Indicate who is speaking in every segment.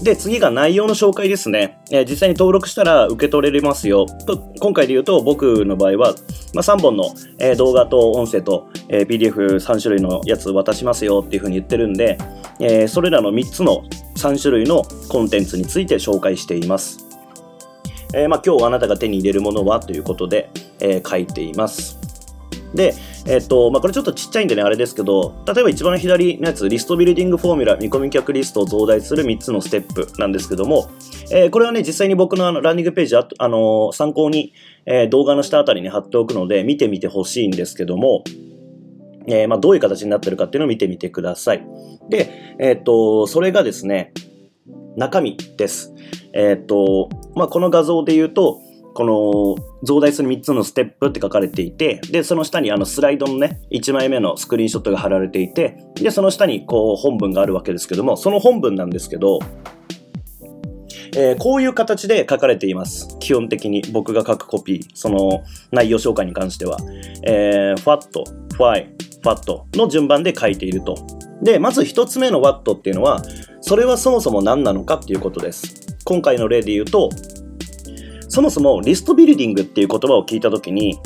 Speaker 1: で、次が内容の紹介ですね。実際に登録したら受け取れますよ。今回で言うと僕の場合は、3本の、動画と音声と、PDF3 種類のやつ渡しますよっていう風に言ってるんで、それらの3つの3種類のコンテンツについて紹介しています。今日あなたが手に入れるものはということで、書いています。で、これちょっとちっちゃいんでねあれですけど、例えば一番左のやつ、リストビルディングフォーミュラ、見込み客リストを増大する3つのステップなんですけども、これはね実際に僕のランディングページ参考に、動画の下あたりに貼っておくので見てみてほしいんですけども、どういう形になってるかっていうのを見てみてください。で、それがですね、中身です。この画像で言うと、この増大する3つのステップって書かれていて、でその下にスライドのね1枚目のスクリーンショットが貼られていて、でその下にこう本文があるわけですけども、その本文なんですけど、こういう形で書かれています。基本的に僕が書くコピー、その内容紹介に関しては、what, why, what の順番で書いていると。でまず1つ目の what っていうのは、それはそもそも何なのかっていうことです。今回の例で言うと、そもそもリストビルディングっていう言葉を聞いたときに、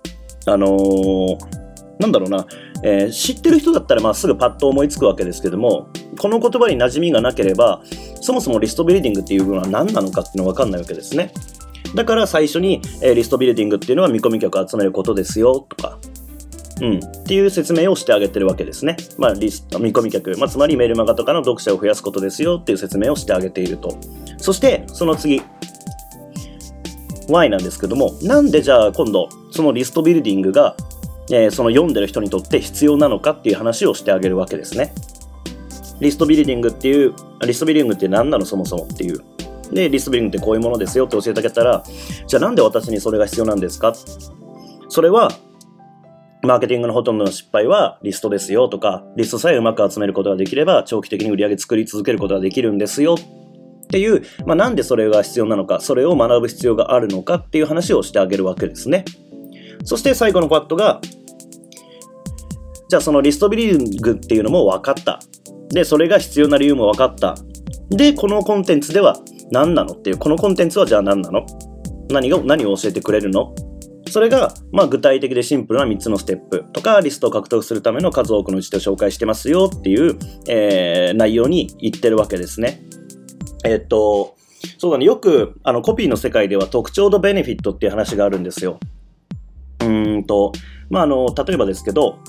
Speaker 1: なんだろうな、知ってる人だったらすぐパッと思いつくわけですけども、この言葉に馴染みがなければ、そもそもリストビルディングっていうのは何なのかっていうのは分かんないわけですね。だから最初に、リストビルディングっていうのは見込み客を集めることですよとか、っていう説明をしてあげてるわけですね。見込み客、つまりメルマガとかの読者を増やすことですよっていう説明をしてあげていると。そしてその次、why なんですけども、なんでじゃあ今度そのリストビルディングが、その読んでる人にとって必要なのかっていう話をしてあげるわけですね。リストビルディングって何なのそもそもっていう。で、リストビルディングってこういうものですよって教えてあげたら、じゃあなんで私にそれが必要なんですか？それはマーケティングのほとんどの失敗はリストですよとか、リストさえうまく集めることができれば長期的に売り上げ作り続けることができるんですよっていう、なんでそれが必要なのか、それを学ぶ必要があるのかっていう話をしてあげるわけですね。そして最後のwhatが、じゃあそのリストビルディングっていうのも分かった。で、それが必要な理由も分かった。で、このコンテンツでは何なのっていう、このコンテンツはじゃあ何なの？何を教えてくれるの？それが、具体的でシンプルな3つのステップとか、リストを獲得するための数多くのうちで紹介してますよっていう、内容に言ってるわけですね。そうだね、よくコピーの世界では特徴とベネフィットっていう話があるんですよ。例えばですけど、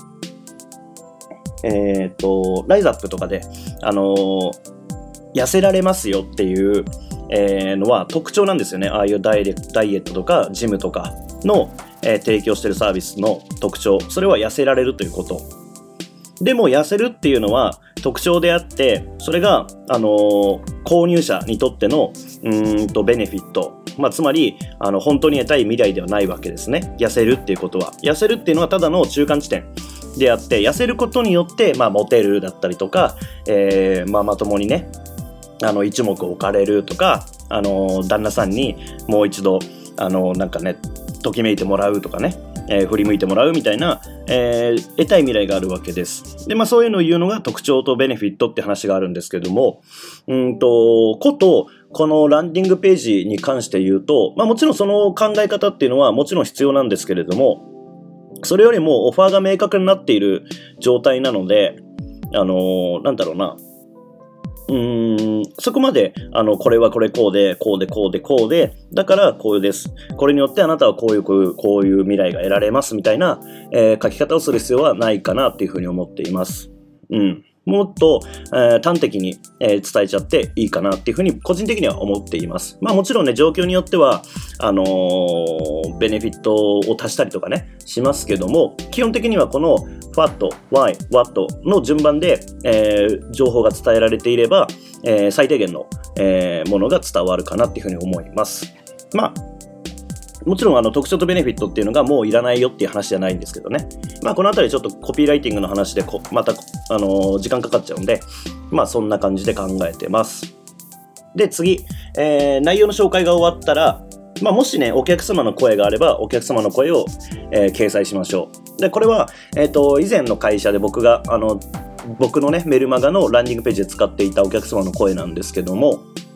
Speaker 1: ライズアップとかで痩せられますよっていう、のは特徴なんですよね。ああいうダイエットとかジムとかの、提供してるサービスの特徴、それは痩せられるということ。でも痩せるっていうのは特徴であって、それが、購入者にとってのベネフィット、つまり本当に得たい未来ではないわけですね。痩せるっていうことは、痩せるっていうのはただの中間地点であって、痩せることによってモテるだったりとか、まともにね一目置かれるとか、旦那さんにもう一度ときめいてもらうとかね、振り向いてもらうみたいな、得たい未来があるわけです。で、そういうのを言うのが特徴とベネフィットって話があるんですけども、このランディングページに関して言うと、もちろんその考え方っていうのはもちろん必要なんですけれども、それよりもオファーが明確になっている状態なので、そこまでこれはこれこうでだからこうです、これによってあなたはこういう未来が得られますみたいな、書き方をする必要はないかなっていうふうに思っています。もっと、端的に、伝えちゃっていいかなっていうふうに個人的には思っています。もちろんね、状況によってはベネフィットを足したりとかねしますけども、基本的にはこの what, why, what の順番で、情報が伝えられていれば、最低限の、ものが伝わるかなっていうふうに思います。もちろん特徴とベネフィットっていうのがもういらないよっていう話じゃないんですけどね。このあたりちょっとコピーライティングの話でまた時間かかっちゃうんで、そんな感じで考えてます。で次、内容の紹介が終わったら、もしねお客様の声があればお客様の声を、掲載しましょう。でこれは、以前の会社で僕が僕のねメルマガのランディングページで使っていたお客様の声なんですけども、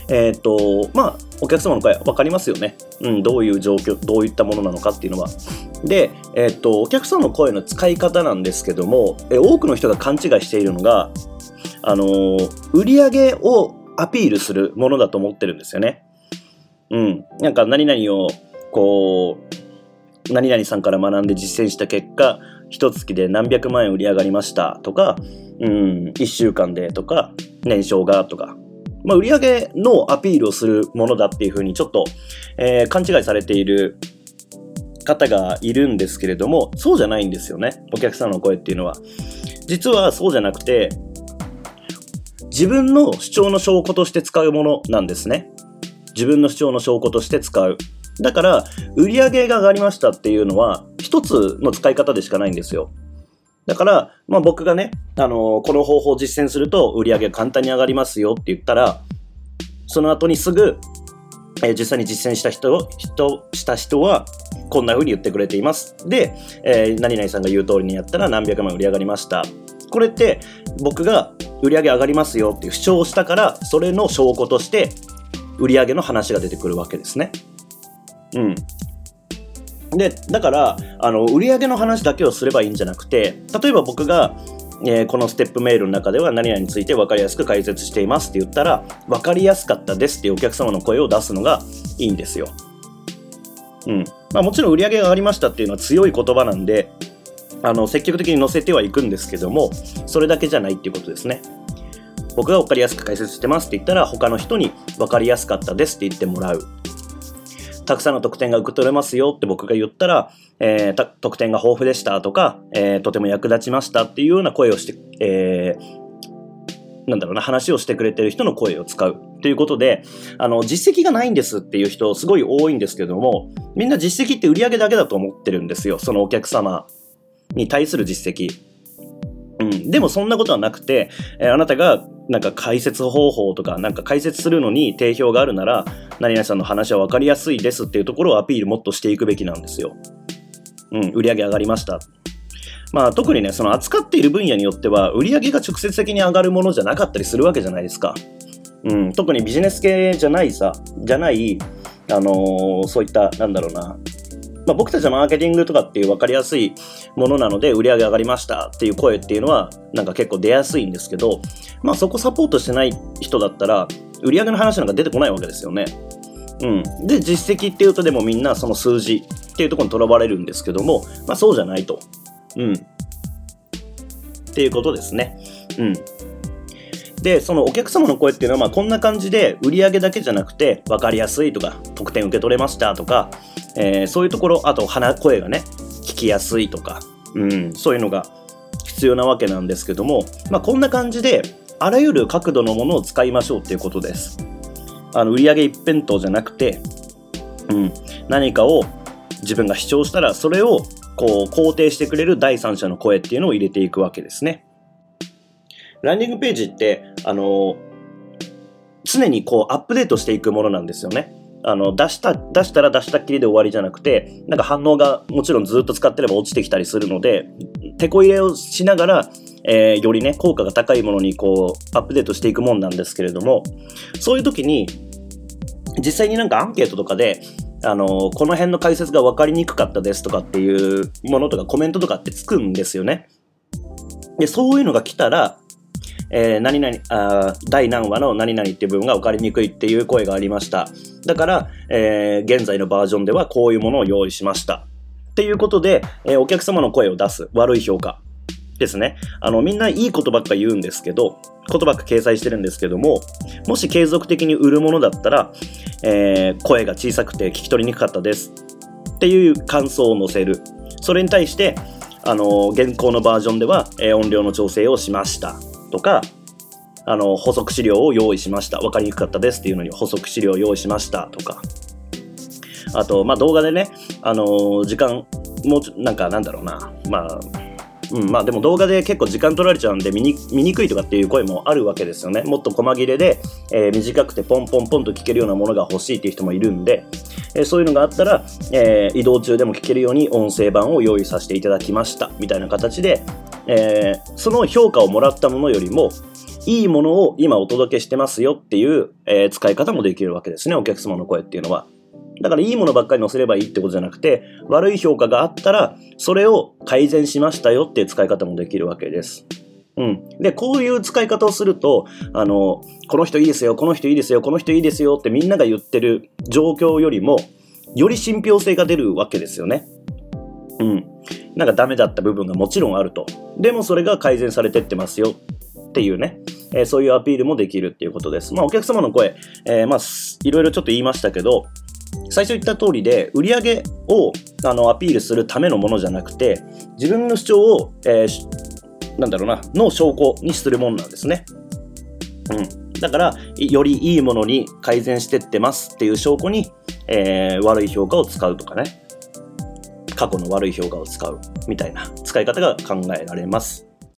Speaker 1: お客様の声分かりますよね。どういう状況、どういったものなのかっていうのは。で、お客様の声の使い方なんですけども、多くの人が勘違いしているのが、売り上げをアピールするものだと思ってるんですよね。なんか何々を何々さんから学んで実践した結果、一月で何百万円売り上がりましたとか、1週間でとか、年商がとか、売り上げのアピールをするものだっていうふうにちょっと、勘違いされている方がいるんですけれども、そうじゃないんですよね。お客さんの声っていうのは。実はそうじゃなくて、自分の主張の証拠として使うものなんですね。自分の主張の証拠として使う。だから、売り上げが上がりましたっていうのは、一つの使い方でしかないんですよ。だから、僕がね、この方法を実践すると売り上げが簡単に上がりますよって言ったら、その後にすぐ、実際に実践した人は、こんな風に言ってくれています。で、何々さんが言う通りにやったら何百万売り上がりました。これって、僕が売り上げ上がりますよっていう主張をしたから、それの証拠として、売り上げの話が出てくるわけですね。で、だから、売上の話だけをすればいいんじゃなくて、例えば僕が、このステップメールの中では何々について分かりやすく解説していますって言ったら、分かりやすかったですっていうお客様の声を出すのがいいんですよ。もちろん売上が上がりましたっていうのは強い言葉なんで、積極的に載せてはいくんですけども、それだけじゃないっていうことですね。僕が分かりやすく解説してますって言ったら、他の人に分かりやすかったですって言ってもらう。たくさんの特典が受け取れますよって僕が言ったら、特典が豊富でしたとか、とても役立ちましたっていうような声をして、話をしてくれてる人の声を使うということで、実績がないんですっていう人すごい多いんですけども、みんな実績って売り上げだけだと思ってるんですよ。そのお客様に対する実績。でもそんなことはなくて、あなたがなんか解説方法とかなんか解説するのに定評があるなら、何々さんの話は分かりやすいですっていうところをアピールもっとしていくべきなんですよ。売り上げ上がりました。特にね、その扱っている分野によっては売り上げが直接的に上がるものじゃなかったりするわけじゃないですか。特にビジネス系じゃない、そういった僕たちはマーケティングとかっていう分かりやすいものなので、売り上げ上がりましたっていう声っていうのはなんか結構出やすいんですけど、そこサポートしてない人だったら売り上げの話なんか出てこないわけですよね。で、実績っていうとでもみんなその数字っていうところにとらわれるんですけども、そうじゃないと。っていうことですね。で、そのお客様の声っていうのはこんな感じで、売り上げだけじゃなくて分かりやすいとか、特典受け取れましたとか、そういうところ、あと声がね聞きやすいとか、そういうのが必要なわけなんですけども、こんな感じであらゆる角度のものを使いましょうっていうことです。売上一辺倒じゃなくて、何かを自分が主張したら、それを肯定してくれる第三者の声っていうのを入れていくわけですね。ランディングページって常にアップデートしていくものなんですよね。出したら出したっきりで終わりじゃなくて、なんか反応がもちろんずっと使ってれば落ちてきたりするので、手こ入れをしながら、よりね効果が高いものにアップデートしていくもんなんですけれども、そういう時に実際になんかアンケートとかでこの辺の解説が分かりにくかったですとかっていうものとかコメントとかってつくんですよね。で、そういうのが来たら、第何話の何々っていう部分が分かりにくいっていう声がありました。だから、現在のバージョンではこういうものを用意しましたっていうことで、お客様の声を出す悪い評価ですね。みんないいことばっか言うんですけど、ことばっか掲載してるんですけども、もし継続的に売るものだったら、声が小さくて聞き取りにくかったですっていう感想を載せる。それに対して現行のバージョンでは、音量の調整をしましたとか、補足資料を用意しました、分かりにくかったですっていうのに補足資料を用意しましたとか、あと動画でね時間もでも動画で結構時間取られちゃうんで見にくいとかっていう声もあるわけですよね。もっと細切れで、短くてポンポンポンと聞けるようなものが欲しいっていう人もいるんで、そういうのがあったら、移動中でも聞けるように音声版を用意させていただきましたみたいな形で、その評価をもらったものよりも、 いいものを今お届けしてますよっていう、使い方もできるわけですね、お客様の声っていうのは。だからいいものばっかり載せればいいってことじゃなくて、悪い評価があったら、それを改善しましたよっていう使い方もできるわけです。で、こういう使い方をすると、この人いいですよ、この人いいですよ、この人いいですよってみんなが言ってる状況よりも、より信憑性が出るわけですよね。なんかダメだった部分がもちろんあると。でもそれが改善されてってますよっていうね、そういうアピールもできるっていうことです。お客様の声、いろいろちょっと言いましたけど、最初言った通りで、売上をアピールするためのものじゃなくて、自分の主張を、の証拠にするものなんですね。だから、よりいいものに改善してってますっていう証拠に、悪い評価を使うとかね。過去の悪い評価を使うみたいな使い方が考えられます。